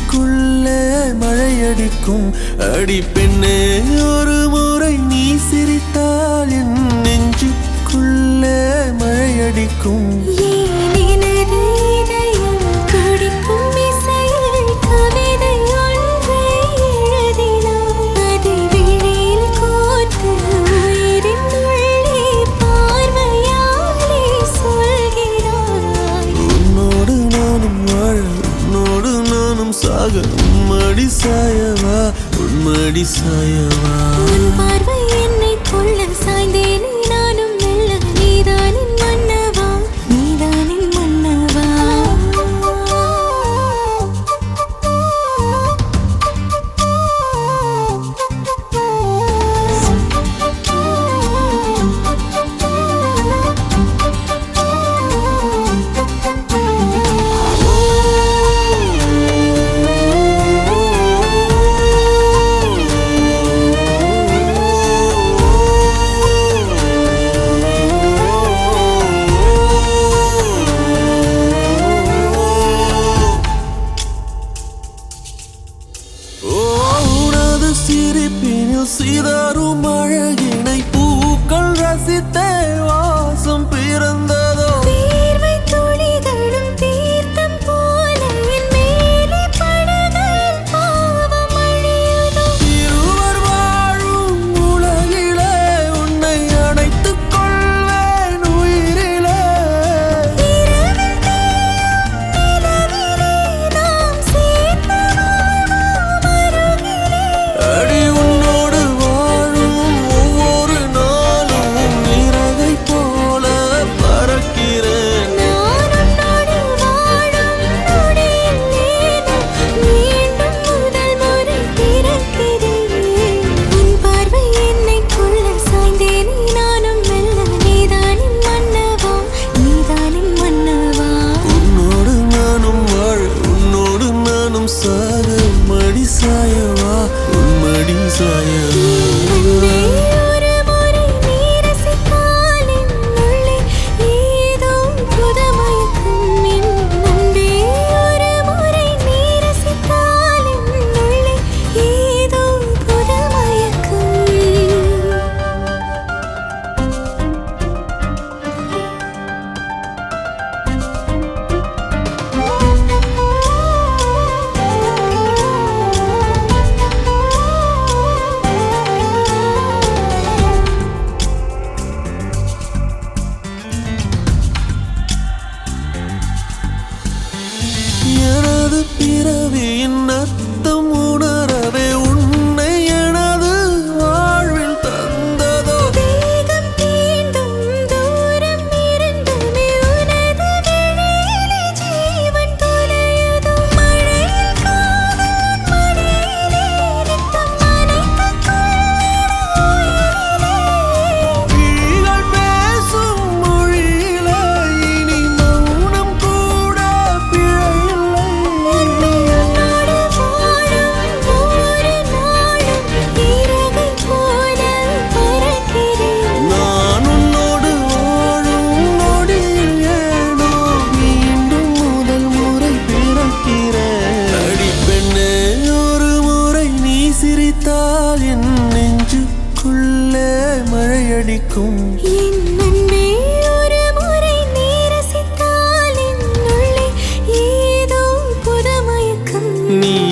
நெஞ்சுக்குள்ளே மழையடிக்கும் அடி பெண்ணே ஒரு முறை நீ சிரித்தால் என் நெஞ்சுக்குள்ளே மழையடிக்கும் உன்மடி சாயவா உன்மடி சாயவா உன் பார்வை என்னை கொள்ள சாய்ந்தேனே நானும் மெல்ல நீதானின் மன்னவா நீதானின் மன்னவா சிரிப்பினில் சிதறும் அழகினை பூக்கள் ரசித்தே வாசம் பிறந்ததோ தீர்வை துளிகளும் தீர்த்தம் போல என் மேலே படுகையில் பாவம் அழியுதோ இருவர் வாழும் உலகிலே உன்னை அணைத்துக் கொள்வேன் உயிரிலே இரவில் தேயும் நிலவிலே நாம் சேர்ந்து வாழ்வோம் அருகிலே அடி உன்னோடு வாழும் ஒவ்வொரு நாளும் நிறகை போல பறக்கிறேன் நான் உன்னோடு வாழும் நொடியில் மீண்டும் முதல் முறை பிறக்கிறேன் உன் பார்வை என்னை கொள்ள சாய்ந்தேனே நானும் மெல்ல நீதானின் மன்னவா நீதானின் மன்னவா உன்னோடு நானும் வாழ உன்னோடு நானும் சாக மடி சாயவா உன்மடி சாயவா அன்பே ஒரு முறை நீ ரசித்தால் என் உள்ளே ஏதோ புது மயக்கம் என் அன்பே ஒரு முறை நீ ரசித்தால் என் உள்ளே ஏதோ புது மயக்கம் எனது பிறவியின் அர்த்தம் உணரவே உன்னை எனது வாழ்வில் தந்ததோ வேகம் தீண்டும் தூரம் இருந்துமே உனது விழியிலே ஜீவன் தொலையுதோ மழையில் காதல் மடியிலே ரத்தம் நனைத்துக் கொள்ளும் உயிரிலே விழிகள் பேசும் மொழியிலே இனி மௌனம் கூட பிழையில்லை உன்னோடு வாழும் ஒவ்வொரு நாளும் இறகை போல பறக்கிறேன் நான் உன்னோடு வாழும் நொடியில் ஏனோ மீண்டும் முதல் முறை பிறக்கிறேன் அடி பெண்ணே ஒரு முறை நீ சிரித்தால் என் நெஞ்சுக்குள்ளே மழையடிக்கும் என் அன்பே ஒரு முறை நீ ரசித்தால் என் உள்ளே ஏதோ புது மயக்கம் நீ